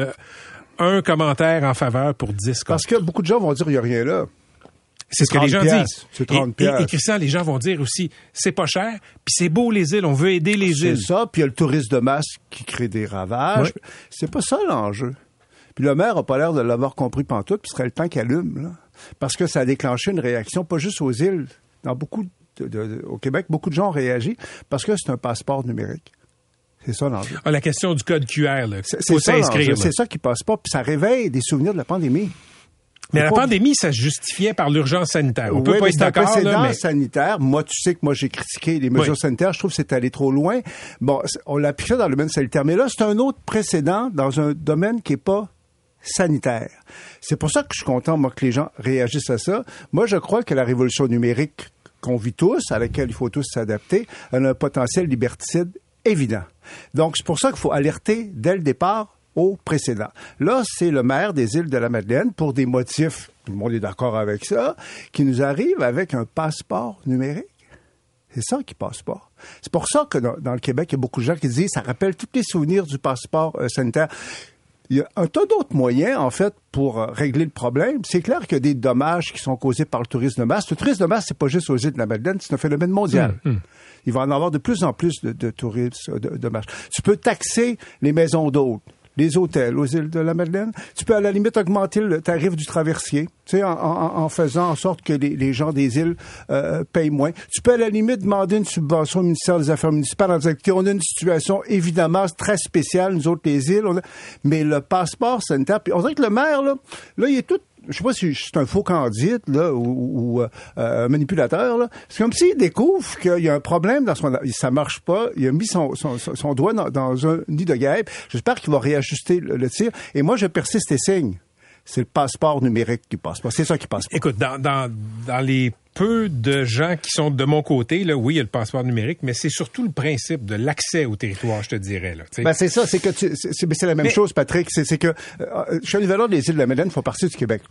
un commentaire en faveur pour dix.
Parce que beaucoup de gens vont dire il n'y a rien là.
C'est ce que les gens disent.
C'est trente
et, et, et Christian, les gens vont dire aussi, c'est pas cher, puis c'est beau les îles, on veut aider les
c'est
îles.
C'est ça, puis il y a le tourisme de masse qui crée des ravages. Ouais. C'est pas ça l'enjeu. Puis le maire a pas l'air de l'avoir compris pantoute, puis ce serait le temps qu'il allume, là. Parce que ça a déclenché une réaction, pas juste aux îles. Dans beaucoup de, de, de, au Québec, beaucoup de gens ont réagi parce que c'est un passeport numérique. C'est ça l'enjeu.
Ah, la question du code Q R, là.
C'est, c'est ça l'enjeu. C'est ça qui passe pas, puis ça réveille des souvenirs de la pandémie.
Mais la pas... pandémie, ça se justifiait par l'urgence sanitaire. On
oui,
peut pas
mais
être d'accord,
un précédent
là, mais...
sanitaire. Moi, tu sais que moi, j'ai critiqué les mesures oui. sanitaires. Je trouve que c'est allé trop loin. Bon, on l'a appliqué dans le domaine sanitaire. Mais là, c'est un autre précédent dans un domaine qui est pas sanitaire. C'est pour ça que je suis content, moi, que les gens réagissent à ça. Moi, je crois que la révolution numérique qu'on vit tous, à laquelle il faut tous s'adapter, elle a un potentiel liberticide évident. Donc, c'est pour ça qu'il faut alerter dès le départ au précédent. Là, c'est le maire des îles de la Madeleine, pour des motifs, tout le monde est d'accord avec ça, qui nous arrive avec un passeport numérique. C'est ça qui passe pas. C'est pour ça que dans, dans le Québec, il y a beaucoup de gens qui disent ça rappelle tous les souvenirs du passeport euh, sanitaire. Il y a un tas d'autres moyens, en fait, pour euh, régler le problème. C'est clair qu'il y a des dommages qui sont causés par le tourisme de masse. Le tourisme de masse, c'est pas juste aux îles de la Madeleine, c'est un phénomène mondial. Mmh, mmh. Il va en avoir de plus en plus de, de tourisme de, de masse. Tu peux taxer les maisons d'hôtes, les hôtels aux îles de la Madeleine. Tu peux à la limite augmenter le tarif du traversier, tu sais, en, en, en faisant en sorte que les, les gens des îles euh, payent moins. Tu peux à la limite demander une subvention au ministère des Affaires municipales en disant que on a une situation évidemment très spéciale, nous autres les îles, on a... mais le passeport sanitaire, puis on dirait que le maire, là, là, il est tout, je sais pas si c'est un faux candidat là ou, ou euh, un manipulateur là. C'est comme s'il découvre qu'il y a un problème dans son, ça marche pas. Il a mis son son, son doigt dans, dans un nid de guêpe. J'espère qu'il va réajuster le, le tir. Et moi, je persiste et signe. C'est le passeport numérique qui passe pas. C'est ça qui passe pas.
Écoute, dans dans dans les peu de gens qui sont de mon côté, là, oui, il y a le passeport numérique, mais c'est surtout le principe de l'accès au territoire, je te dirais. Là,
ben c'est ça, c'est que tu, c'est, c'est la même mais... chose, Patrick. C'est, c'est que euh, Château-Nivelard, les îles de la Madeleine font partie du Québec, là.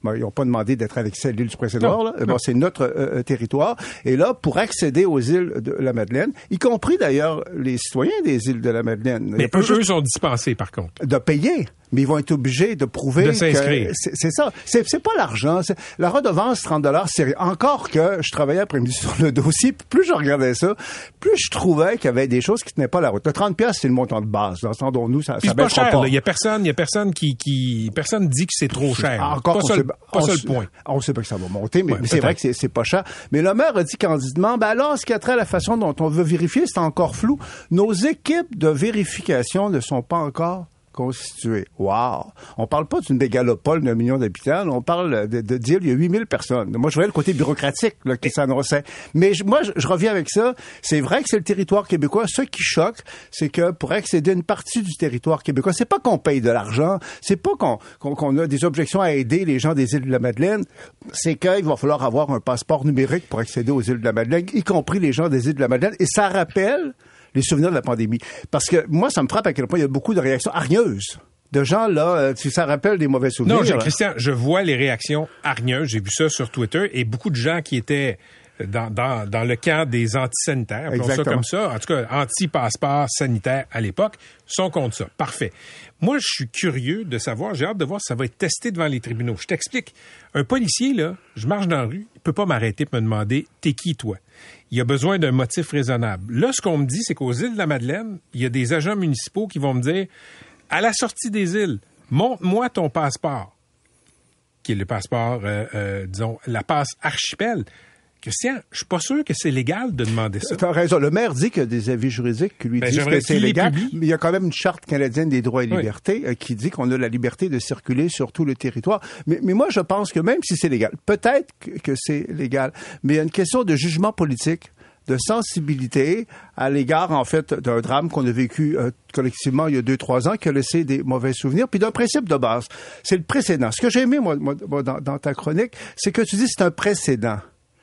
Bon, ils n'ont pas demandé d'être annexés à l'île du Prince-Édouard. Là. Bon, c'est notre euh, territoire. Et là, pour accéder aux îles de la Madeleine, y compris d'ailleurs les citoyens des îles de la Madeleine.
Mais eux, eux sont dispensés, par contre.
De payer. Mais ils vont être obligés de prouver
de s'inscrire.
que c'est, c'est ça. C'est, c'est pas l'argent. C'est, la redevance, trente dollars, c'est encore que je travaillais après-midi sur le dossier. Plus je regardais ça, plus je trouvais qu'il y avait des choses qui tenaient pas la route. Le trente piastres, c'est le montant de base. Entendons-nous, ça,
Puis
ça
c'est pas
baissera
cher.
pas.
Il y a personne, il y a personne qui, qui, personne dit que c'est trop cher.
Encore
pas ça,
sait,
pas
on
ça
sait,
le point.
On sait pas que ça va monter, mais,
Ouais,
mais c'est vrai que c'est, c'est pas cher. Mais le maire a dit candidement, ben alors, ce qui a trait à la façon dont on veut vérifier, c'est encore flou. Nos équipes de vérification ne sont pas encore constituées. Wow! On parle pas d'une mégalopole d'un million d'habitants, on parle de, de dire il y a huit mille personnes. Moi, je voyais le côté bureaucratique là, qui s'annonçait. Mais je, moi, je, je reviens avec ça. C'est vrai que c'est le territoire québécois. Ce qui choque, c'est que pour accéder à une partie du territoire québécois, c'est pas qu'on paye de l'argent, c'est pas qu'on, qu'on, qu'on a des objections à aider les gens des îles de la Madeleine, c'est qu'il va falloir avoir un passeport numérique pour accéder aux îles de la Madeleine, y compris les gens des îles de la Madeleine. Et ça rappelle les souvenirs de la pandémie. Parce que moi, ça me frappe à quel point il y a beaucoup de réactions hargneuses. De gens, là, euh, ça rappelle des mauvais souvenirs.
Non, je, Christian, je vois les réactions hargneuses. J'ai vu ça sur Twitter et beaucoup de gens qui étaient dans, dans, dans le camp des antisanitaires, appelons ça comme ça, en tout cas, anti-passeport sanitaire à l'époque, sont contre ça. Parfait. Moi, je suis curieux de savoir, j'ai hâte de voir si ça va être testé devant les tribunaux. Je t'explique. Un policier, là, je marche dans la rue, il peut pas m'arrêter pour me demander « T'es qui, toi? » Il y a besoin d'un motif raisonnable. Là, ce qu'on me dit, c'est qu'aux îles de la Madeleine, il y a des agents municipaux qui vont me dire « À la sortie des îles, montre-moi ton passeport. » Qui est le passeport, euh, euh, disons, la passe archipel. Christian, je suis pas sûr que c'est légal de demander ça.
Tu as raison. Le maire dit qu'il y a des avis juridiques qui lui
ben,
disent que c'est légal. Mais il y a quand même une charte canadienne des droits et libertés oui. euh, qui dit qu'on a la liberté de circuler sur tout le territoire. Mais, mais moi, je pense que même si c'est légal, peut-être que, que c'est légal, mais il y a une question de jugement politique, de sensibilité à l'égard, en fait, d'un drame qu'on a vécu euh, collectivement il y a deux, trois ans, qui a laissé des mauvais souvenirs, puis d'un principe de base. C'est le précédent. Ce que j'ai aimé, moi, moi dans, dans ta chronique, c'est que tu dis que c'est un précédent.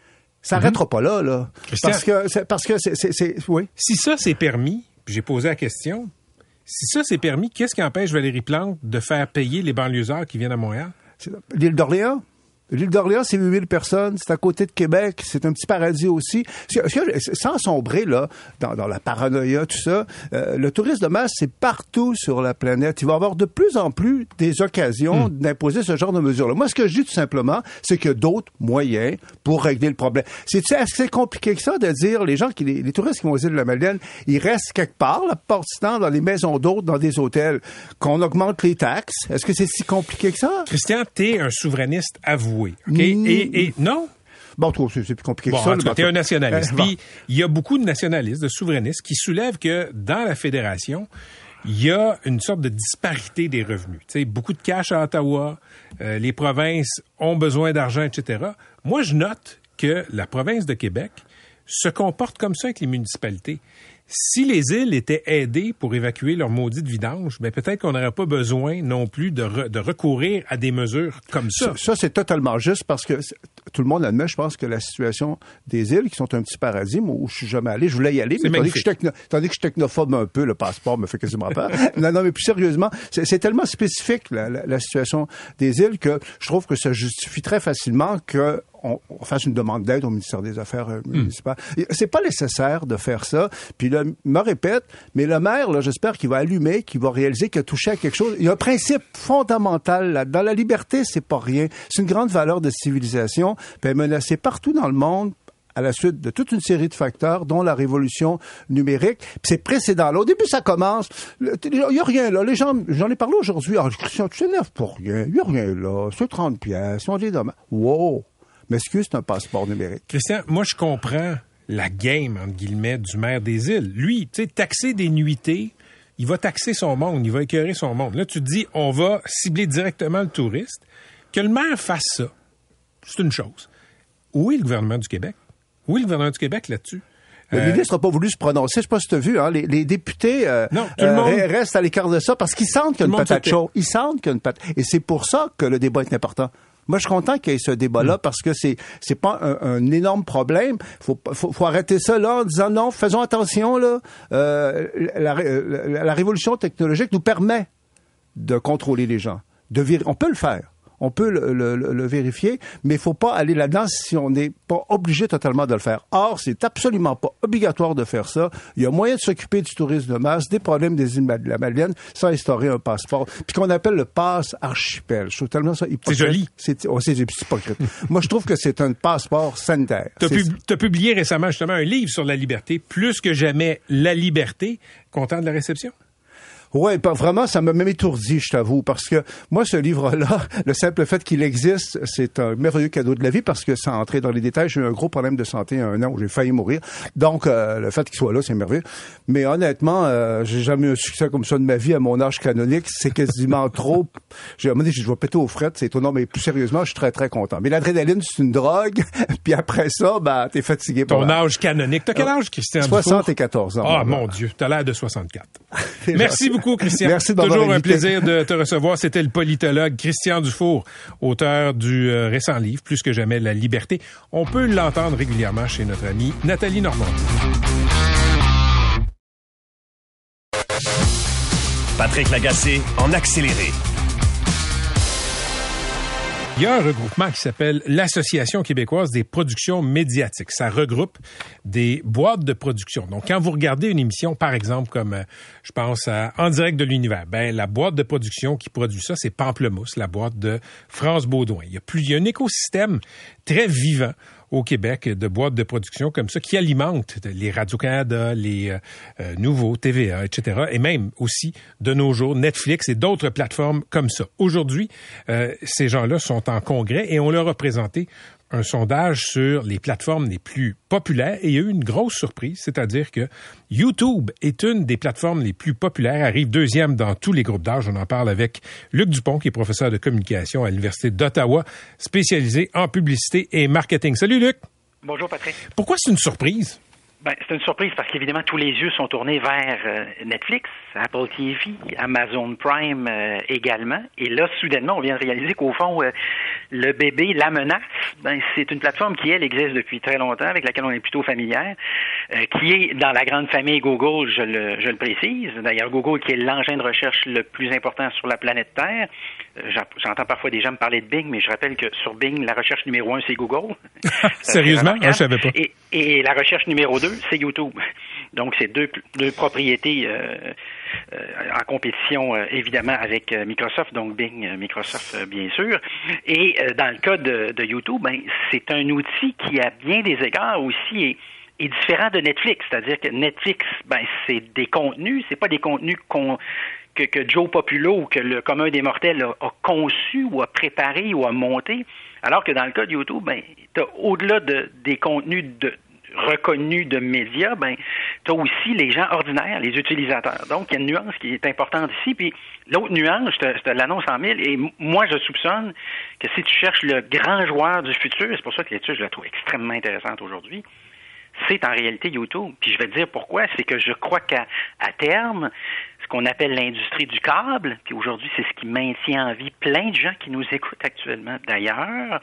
Ça n'arrêtera mm-hmm. pas là, là.
Christian,
parce que, c'est, parce que c'est, c'est, c'est, oui.
Si ça, c'est permis, puis j'ai posé la question, si ça, c'est permis, qu'est-ce qui empêche Valérie Plante de faire payer les banlieusards qui viennent à Montréal?
C'est l'île d'Orléans. L'île d'Orléans, c'est huit mille personnes. C'est à côté de Québec. C'est un petit paradis aussi. Sans sombrer, là, dans, dans la paranoïa, tout ça, euh, le tourisme de masse, c'est partout sur la planète. Il va y avoir de plus en plus des occasions mmh. d'imposer ce genre de mesures-là. Moi, ce que je dis tout simplement, c'est qu'il y a d'autres moyens pour régler le problème. C'est, est-ce que c'est compliqué que ça de dire, les gens qui, les, les touristes qui vont aux îles de la Madeleine, ils restent quelque part, la plupart du temps, dans les maisons d'hôtes, dans des hôtels, qu'on augmente les taxes? Est-ce que c'est si compliqué que ça?
Christian, t'es un souverainiste avoué. Okay? Mmh. Et, et non?
Bon, toi, c'est, c'est plus compliqué
bon,
que ça.
En tout cas, t'es un nationaliste.
Euh,
Puis,
bon.
il y a beaucoup de nationalistes, de souverainistes qui soulèvent que dans la fédération, il y a une sorte de disparité des revenus. Tu sais, beaucoup de cash à Ottawa, euh, les provinces ont besoin d'argent, et cetera. Moi, je note que la province de Québec se comporte comme ça avec les municipalités. Si les îles étaient aidées pour évacuer leur maudite vidange, ben peut-être qu'on n'aurait pas besoin non plus de, re, de recourir à des mesures comme ça.
Ça, ça c'est totalement juste parce que tout le monde admet, je pense, que la situation des îles, qui sont un petit paradis, moi, où je suis jamais allé, je voulais y aller,
c'est
mais tandis que, techno, tandis que je suis technophobe un peu, le passeport me fait quasiment peur. non, non, mais plus sérieusement, c'est, c'est tellement spécifique, la, la, la situation des îles, que je trouve que ça justifie très facilement que on, on fasse une demande d'aide au ministère des Affaires euh, municipales. Mm. C'est pas nécessaire de faire ça. Puis là, me répète, mais le maire, là, j'espère qu'il va allumer, qu'il va réaliser qu'il a touché à quelque chose. Il y a un principe fondamental là. Dans la liberté, c'est pas rien. C'est une grande valeur de civilisation. Puis elle est menacée partout dans le monde à la suite de toute une série de facteurs, dont la révolution numérique. Puis c'est précédent. Là, au début, ça commence. Il y a rien là. Les gens, j'en ai parlé aujourd'hui. Ah, Christian, tu t'énerves pour rien. Il y a rien là. C'est trente piastres. On dit demain. Wow! M'excuse, c'est un passeport numérique.
Christian, moi, je comprends la game, entre guillemets, du maire des îles. Lui, tu sais, taxer des nuitées, il va taxer son monde, il va écœurer son monde. Là, tu te dis, on va cibler directement le touriste. Que le maire fasse ça, c'est une chose. Où est le gouvernement du Québec? Où est le gouvernement du Québec là-dessus?
Le euh, ministre n'a pas voulu se prononcer. Je sais pas si tu as vu, hein, les, les députés euh,
non, tout le
euh,
monde,
restent à l'écart de ça parce qu'ils sentent qu'il y a une patate chaude. Ils sentent qu'il y a une patate. Et c'est pour ça que le débat est important. Moi, je suis content qu'il y ait ce débat-là mmh. parce que c'est c'est pas un, un énorme problème. Faut, faut faut arrêter ça là en disant non, faisons attention là. Euh, la, la, la révolution technologique nous permet de contrôler les gens. De vir- on peut le faire. On peut le, le, le vérifier, mais il faut pas aller là-dedans si on n'est pas obligé totalement de le faire. Or, c'est absolument pas obligatoire de faire ça. Il y a moyen de s'occuper du tourisme de masse, des problèmes des îles de la Madeleine, sans instaurer un passeport, puis qu'on appelle le passe archipel. Je trouve tellement ça hypocrite.
C'est joli.
C'est, oh, c'est hypocrite. Moi, je trouve que c'est un passeport sanitaire.
Tu
C'est...
as publié récemment justement un livre sur la liberté, plus que jamais la liberté. Content de la réception?
Oui, vraiment, ça m'a même étourdi, je t'avoue, parce que moi, ce livre-là, le simple fait qu'il existe, c'est un merveilleux cadeau de la vie, parce que sans entrer dans les détails, j'ai eu un gros problème de santé il y a un an où j'ai failli mourir. Donc, euh, le fait qu'il soit là, c'est merveilleux. Mais honnêtement, euh, j'ai jamais eu un succès comme ça de ma vie à mon âge canonique. C'est quasiment trop. J'ai demandé, je vais péter aux frettes, c'est étonnant, mais plus sérieusement, je suis très, très content. Mais l'adrénaline, c'est une drogue, puis après ça, ben, t'es fatigué.
Ton âge canonique. T'as quel âge, Christian Dufour?
soixante-quatorze ans.
Ah, mon Dieu, t'as l'air de soixante-quatre.
Merci
beaucoup, Christian.
Merci de
Toujours
m'avoir
un
invité.
plaisir de te recevoir. C'était le politologue Christian Dufour, auteur du euh, récent livre, Plus que jamais la liberté. On peut l'entendre régulièrement chez notre amie Nathalie Normand.
Patrick Lagacé en accéléré.
Il y a un regroupement qui s'appelle l'Association québécoise des productions médiatiques. Ça regroupe des boîtes de production. Donc, quand vous regardez une émission, par exemple, comme, euh, je pense à En direct de l'univers, ben la boîte de production qui produit ça, c'est Pamplemousse, la boîte de France Baudouin. Il y a plus, il y a un écosystème très vivant au Québec de boîtes de production comme ça qui alimentent les Radio-Canada, les euh, euh, Nouveaux, T V A, et cetera. Et même aussi, de nos jours, Netflix et d'autres plateformes comme ça. Aujourd'hui, euh, ces gens-là sont en congrès et on leur a présenté un sondage sur les plateformes les plus populaires et il y a eu une grosse surprise, c'est-à-dire que YouTube est une des plateformes les plus populaires, arrive deuxième dans tous les groupes d'âge. On en parle avec Luc Dupont, qui est professeur de communication à l'Université d'Ottawa, spécialisé en publicité et marketing. Salut Luc!
Bonjour Patrick.
Pourquoi c'est une surprise?
Ben, c'est une surprise parce qu'évidemment, tous les yeux sont tournés vers euh, Netflix, Apple T V, Amazon Prime euh, également. Et là, soudainement, on vient de réaliser qu'au fond, euh, le bébé, la menace, ben, c'est une plateforme qui, elle, existe depuis très longtemps, avec laquelle on est plutôt familière, euh, qui est dans la grande famille Google, je le, je le précise. D'ailleurs, Google, qui est l'engin de recherche le plus important sur la planète Terre. Euh, j'entends parfois des gens me parler de Bing, mais je rappelle que sur Bing, la recherche numéro un, c'est Google.
Sérieusement? Ah, je savais pas.
Et, et la recherche numéro deux, c'est YouTube. Donc, c'est deux, deux propriétés euh, euh, en compétition, euh, évidemment, avec euh, Microsoft, donc Bing, euh, Microsoft, euh, bien sûr. Et euh, dans le cas de, de YouTube, ben, c'est un outil qui, à bien des égards aussi, est, est différent de Netflix. C'est-à-dire que Netflix, ben, c'est des contenus, c'est pas des contenus qu'on que, que Joe Populo ou que le commun des mortels a, a conçu ou a préparé ou a monté. Alors que dans le cas de YouTube, ben, t'as au-delà de, des contenus de reconnus de médias, ben, tu as aussi les gens ordinaires, les utilisateurs. Donc, il y a une nuance qui est importante ici. Puis, l'autre nuance, je te, je te l'annonce en mille, et moi, je soupçonne que si tu cherches le grand joueur du futur, c'est pour ça que l'étude, je la trouve extrêmement intéressante aujourd'hui, c'est en réalité YouTube. Puis, je vais te dire pourquoi. C'est que je crois qu'à à terme, ce qu'on appelle l'industrie du câble, puis aujourd'hui, c'est ce qui maintient en vie plein de gens qui nous écoutent actuellement. D'ailleurs,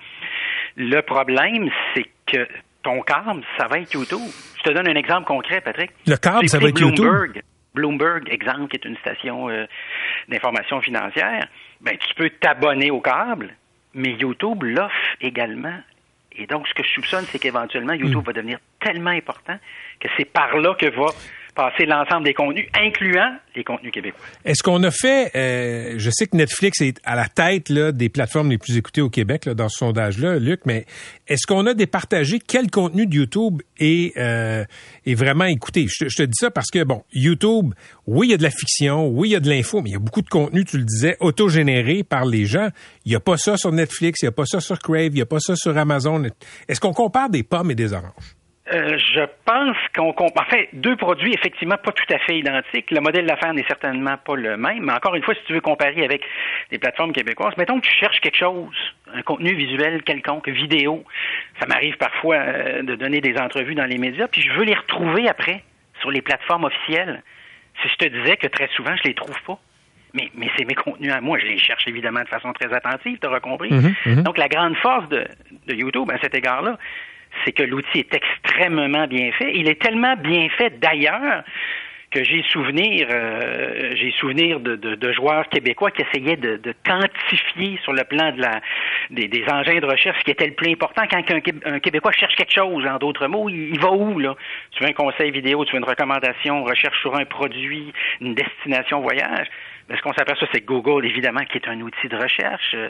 le problème, c'est que ton câble, ça va être YouTube. Je te donne un exemple concret, Patrick.
Le câble, ça va être
Bloomberg,
YouTube?
Bloomberg, exemple, qui est une station euh, d'information financière. Ben, tu peux t'abonner au câble, mais YouTube l'offre également. Et donc, ce que je soupçonne, c'est qu'éventuellement, YouTube mmh. va devenir tellement important que c'est par là que va passer l'ensemble des contenus, incluant les contenus québécois.
Est-ce qu'on a fait, euh, je sais que Netflix est à la tête là, des plateformes les plus écoutées au Québec là, dans ce sondage-là, Luc, mais est-ce qu'on a départagé quel contenu de YouTube est, euh, est vraiment écouté? Je, je te dis ça parce que, bon, YouTube, oui, il y a de la fiction, oui, il y a de l'info, mais il y a beaucoup de contenu, tu le disais, autogénéré par les gens. Il n'y a pas ça sur Netflix, il n'y a pas ça sur Crave, il n'y a pas ça sur Amazon. Est-ce qu'on compare des pommes et des oranges?
Euh, je pense qu'on compare. En fait, deux produits effectivement pas tout à fait identiques. Le modèle d'affaires n'est certainement pas le même. Mais encore une fois, si tu veux comparer avec des plateformes québécoises, mettons que tu cherches quelque chose, un contenu visuel quelconque, vidéo. Ça m'arrive parfois euh, de donner des entrevues dans les médias, puis je veux les retrouver après sur les plateformes officielles. Si je te disais que très souvent, je les trouve pas. Mais, mais c'est mes contenus à moi. Je les cherche évidemment de façon très attentive, tu auras compris. Mm-hmm, mm-hmm. Donc, la grande force de, de YouTube, à cet égard-là, c'est que l'outil est extrêmement bien fait. Il est tellement bien fait, d'ailleurs, que j'ai souvenir, euh, j'ai souvenir de, de, de joueurs québécois qui essayaient de, de quantifier sur le plan de la des, des engins de recherche ce qui était le plus important quand un, un Québécois cherche quelque chose. En d'autres mots, il, il va où là? Tu veux un conseil vidéo, tu veux une recommandation, recherche sur un produit, une destination voyage. Mais ce qu'on s'aperçoit, c'est que Google, évidemment, qui est un outil de recherche. Euh,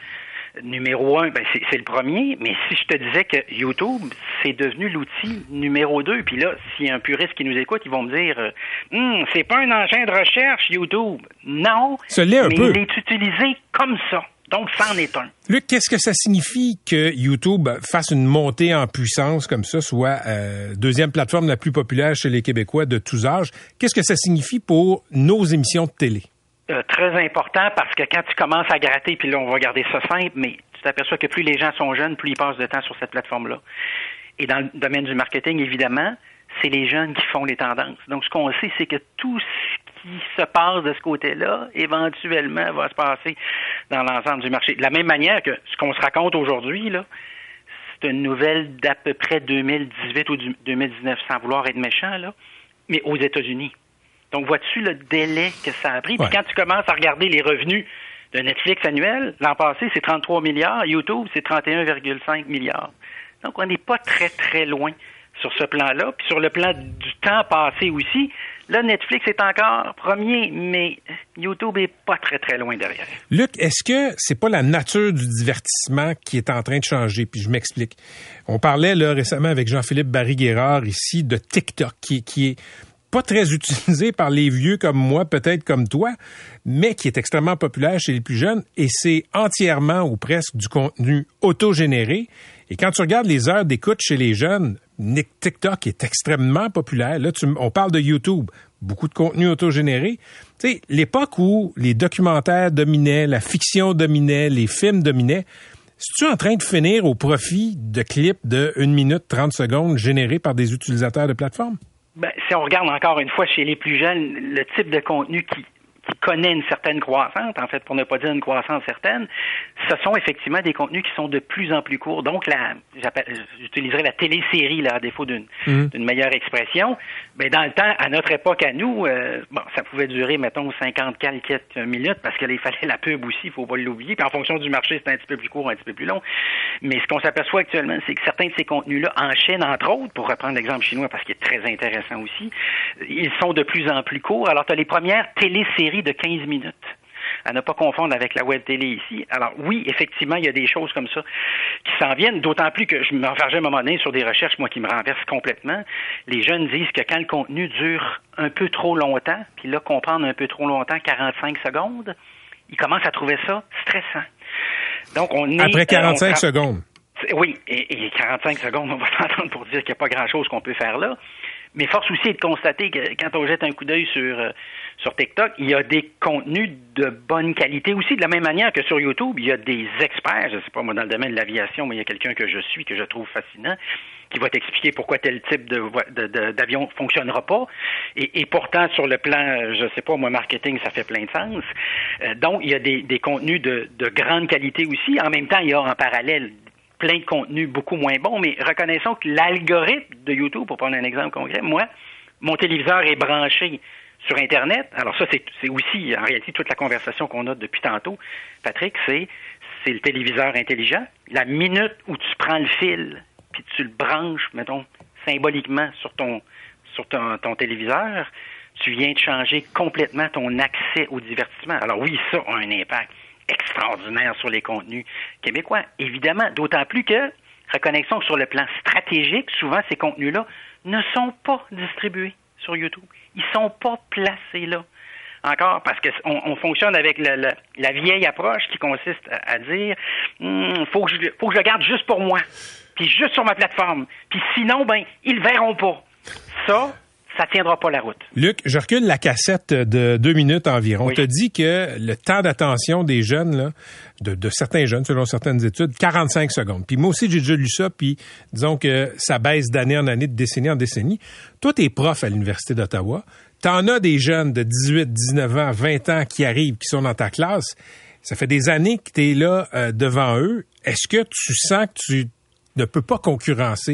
Numéro un, ben c'est, c'est le premier, mais si je te disais que YouTube, c'est devenu l'outil numéro deux, puis là, s'il y a un puriste qui nous écoute, ils vont me dire hm, c'est pas un engin de recherche, YouTube. Non,
ça l'est un
mais
peu.
il est utilisé comme ça. Donc, c'en est un.
Luc, qu'est-ce que ça signifie que YouTube fasse une montée en puissance comme ça, soit euh, deuxième plateforme la plus populaire chez les Québécois de tous âges? Qu'est-ce que ça signifie pour nos émissions de télé?
Euh, très important parce que quand tu commences à gratter, puis là, on va garder ça simple, mais tu t'aperçois que plus les gens sont jeunes, plus ils passent de temps sur cette plateforme-là. Et dans le domaine du marketing, évidemment, c'est les jeunes qui font les tendances. Donc, ce qu'on sait, c'est que tout ce qui se passe de ce côté-là, éventuellement, va se passer dans l'ensemble du marché. De la même manière que ce qu'on se raconte aujourd'hui, là, c'est une nouvelle d'à peu près deux mille dix-huit ou deux mille dix-neuf, sans vouloir être méchant, là, mais aux États-Unis. Donc, vois-tu le délai que ça a pris?
Ouais.
Puis quand tu commences à regarder les revenus de Netflix annuel, l'an passé, c'est trente-trois milliards. YouTube, c'est trente et un virgule cinq milliards. Donc, on n'est pas très, très loin sur ce plan-là. Puis sur le plan du temps passé aussi, là, Netflix est encore premier, mais YouTube est pas très, très loin derrière.
Luc, est-ce que c'est pas la nature du divertissement qui est en train de changer? Puis je m'explique. On parlait là récemment avec Jean-Philippe Barry-Guérard ici de TikTok, qui, qui est pas très utilisé par les vieux comme moi, peut-être comme toi, mais qui est extrêmement populaire chez les plus jeunes, et c'est entièrement ou presque du contenu autogénéré. Et quand tu regardes les heures d'écoute chez les jeunes, TikTok est extrêmement populaire. Là, tu, on parle de YouTube, beaucoup de contenu autogénéré. Tu sais, l'époque où les documentaires dominaient, la fiction dominait, les films dominaient, es-tu en train de finir au profit de clips de une minute trente secondes générés par des utilisateurs de plateformes?
Ben, si on regarde encore une fois chez les plus jeunes, le type de contenu qui, qui connaît une certaine croissance, en fait, pour ne pas dire une croissance certaine, ce sont effectivement des contenus qui sont de plus en plus courts. Donc, la, j'utiliserai la télésérie, là, à défaut d'une, mmh. d'une meilleure expression. Ben, dans le temps, à notre époque, à nous, euh, bon, ça pouvait durer, mettons, cinquante quelques minutes, parce qu'il fallait la pub aussi, il faut pas l'oublier. Puis en fonction du marché, c'est un petit peu plus court, un petit peu plus long. Mais ce qu'on s'aperçoit actuellement, c'est que certains de ces contenus-là enchaînent, entre autres, pour reprendre l'exemple chinois, parce qu'il est très intéressant aussi, ils sont de plus en plus courts. Alors, tu as les premières téléséries de quinze minutes. À ne pas confondre avec la web télé ici. Alors oui, effectivement, il y a des choses comme ça qui s'en viennent, d'autant plus que je me renversais à un moment donné sur des recherches, moi, qui me renversent complètement. Les jeunes disent que quand le contenu dure un peu trop longtemps, puis là, comprendre un peu trop longtemps, quarante-cinq secondes, ils commencent à trouver ça stressant. Donc, on est...
Après quarante-cinq
euh, on...
secondes.
Oui, et, et quarante-cinq secondes, on va s'entendre pour dire qu'il n'y a pas grand-chose qu'on peut faire là. Mais force aussi est de constater que quand on jette un coup d'œil sur euh, sur TikTok, il y a des contenus de bonne qualité aussi, de la même manière que sur YouTube, il y a des experts, je ne sais pas moi dans le domaine de l'aviation, mais il y a quelqu'un que je suis, que je trouve fascinant, qui va t'expliquer pourquoi tel type de, de, de d'avion fonctionnera pas. Et, et pourtant, sur le plan, je sais pas, moi, marketing, ça fait plein de sens. Euh, donc, il y a des, des contenus de, de grande qualité aussi. En même temps, il y a en parallèle plein de contenus beaucoup moins bons, mais reconnaissons que l'algorithme de YouTube, pour prendre un exemple concret, moi, mon téléviseur est branché sur Internet. Alors ça, c'est, c'est aussi, en réalité, toute la conversation qu'on a depuis tantôt, Patrick, c'est, c'est le téléviseur intelligent. La minute où tu prends le fil, puis tu le branches, mettons, symboliquement sur ton, sur ton, ton téléviseur, tu viens de changer complètement ton accès au divertissement. Alors oui, ça a un impact extraordinaire sur les contenus québécois, évidemment, d'autant plus que, reconnaissons que sur le plan stratégique, souvent ces contenus-là ne sont pas distribués sur YouTube. Ils sont pas placés là. Encore, parce que on, on fonctionne avec le, le, la vieille approche qui consiste à, à dire hm, faut que je faut que je le garde juste pour moi, puis juste sur ma plateforme. Puis sinon, ben, ils le verront pas. Ça, ça tiendra pas la route.
Luc, je recule la cassette de deux minutes environ.
Oui.
On te dit que le temps d'attention des jeunes, là, de, de certains jeunes, selon certaines études, quarante-cinq secondes. Puis moi aussi, j'ai déjà lu ça, puis disons que ça baisse d'année en année, de décennie en décennie. Toi, t'es prof à l'Université d'Ottawa. T'en as des jeunes de dix-huit, dix-neuf ans, vingt ans qui arrivent, qui sont dans ta classe. Ça fait des années que t'es là euh, devant eux. Est-ce que tu sens que tu ne peux pas concurrencer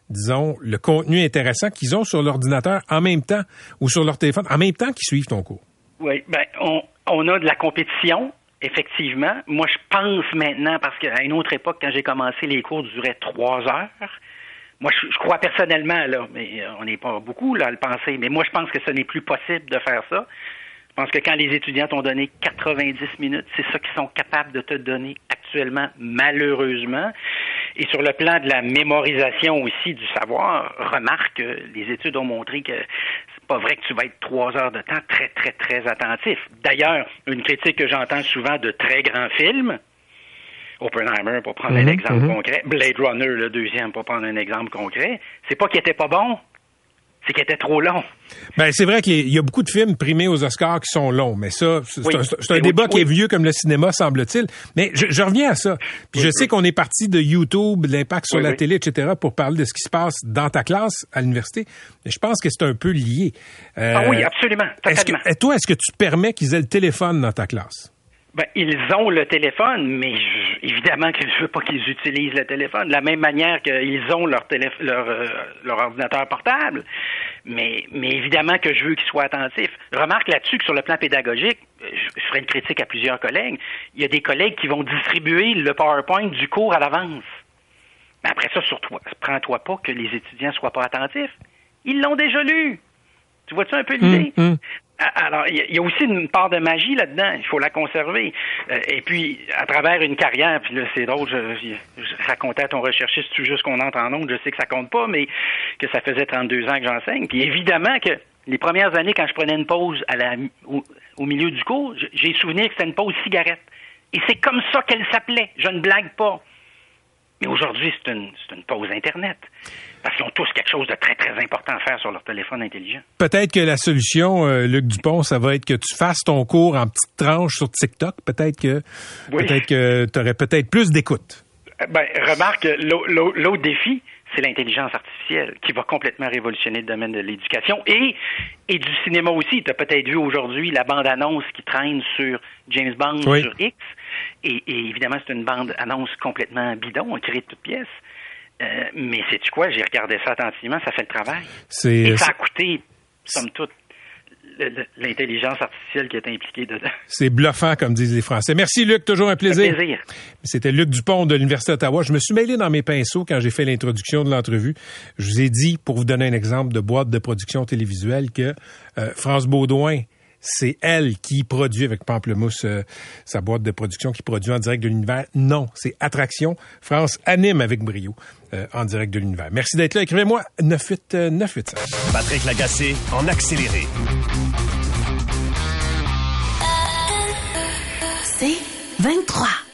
disons, le contenu intéressant qu'ils ont sur l'ordinateur en même temps ou sur leur téléphone, en même temps qu'ils suivent ton cours?
Oui, ben on, on a de la compétition, effectivement. Moi, je pense maintenant, parce qu'à une autre époque, quand j'ai commencé, les cours duraient trois heures. Moi, je, je crois personnellement, là, mais on n'est pas beaucoup là à le penser, mais moi, je pense que ce n'est plus possible de faire ça. Je pense que quand les étudiants t'ont donné quatre-vingt-dix minutes, c'est ça qu'ils sont capables de te donner actuellement, malheureusement. Et sur le plan de la mémorisation aussi du savoir, remarque que les études ont montré que c'est pas vrai que tu vas être trois heures de temps très, très, très attentif. D'ailleurs, une critique que j'entends souvent de très grands films, Oppenheimer, pour prendre mm-hmm, un exemple mm-hmm. concret, Blade Runner, le deuxième, pour prendre un exemple concret, c'est pas qu'il était pas bon, c'est qu'il était trop long.
Ben c'est vrai qu'il y a beaucoup de films primés aux Oscars qui sont longs, mais ça, c'est, oui. un, c'est un débat oui. qui est vieux comme le cinéma, semble-t-il. Mais je, je reviens à ça. Puis oui, je oui. sais qu'on est parti de YouTube, de l'impact sur oui, la oui. télé, et cetera, pour parler de ce qui se passe dans ta classe à l'université. Mais je pense que c'est un peu lié.
Euh, ah oui, absolument, totalement.
Est-ce que, toi, est-ce que tu permets qu'ils aient le téléphone dans ta classe?
Ben, ils ont le téléphone, mais je, évidemment que je veux pas qu'ils utilisent le téléphone de la même manière qu'ils ont leur télé, leur, euh, leur ordinateur portable. Mais, mais évidemment que je veux qu'ils soient attentifs. Remarque là-dessus que sur le plan pédagogique, je, je ferai une critique à plusieurs collègues. Il y a des collègues qui vont distribuer le PowerPoint du cours à l'avance. Mais après ça, sur toi, prends-toi pas que les étudiants soient pas attentifs. Ils l'ont déjà lu. Tu vois-tu un peu l'idée? Mmh, mmh. Alors, il y a aussi une part de magie là-dedans. Il faut la conserver. Euh, et puis, à travers une carrière, puis là, c'est drôle, je, je, je racontais à ton recherchiste, tout juste qu'on entre en ondes, je sais que ça compte pas, mais que ça faisait trente-deux ans que j'enseigne. Puis évidemment que les premières années, quand je prenais une pause à la, au, au milieu du cours, j'ai souvenir que c'était une pause cigarette. Et c'est comme ça qu'elle s'appelait. Je ne blague pas. Mais aujourd'hui, c'est une, c'est une pause Internet. Parce qu'ils ont tous quelque chose de très, très important à faire sur leur téléphone intelligent.
Peut-être que la solution, euh, Luc Dupont, ça va être que tu fasses ton cours en petites tranches sur TikTok. Peut-être que oui. peut-être que tu aurais peut-être plus d'écoute.
Ben, remarque, l'autre défi, c'est l'intelligence artificielle qui va complètement révolutionner le domaine de l'éducation et, et du cinéma aussi. Tu as peut-être vu aujourd'hui la bande-annonce qui traîne sur James Bond oui. sur X. Et, et évidemment, c'est une bande-annonce complètement bidon, créée de toutes pièces. Euh, mais sais-tu quoi? J'ai regardé ça attentivement, ça fait le travail.
C'est,
et ça a coûté, somme toute, l'intelligence artificielle qui est impliquée dedans.
C'est bluffant, comme disent les Français. Merci, Luc. Toujours un plaisir.
Un plaisir.
C'était Luc Dupont de l'Université d'Ottawa. Je me suis mêlé dans mes pinceaux quand j'ai fait l'introduction de l'entrevue. Je vous ai dit, pour vous donner un exemple de boîte de production télévisuelle, que euh, France Baudouin, c'est elle qui produit avec Pamplemousse euh, sa boîte de production, qui produit en direct de l'univers. Non, c'est Attraction. France anime avec brio euh, en direct de l'univers. Merci d'être là. Écrivez-moi neuf huit neuf huit cinq.
Patrick Lagacé en accéléré.
C'est vingt-trois.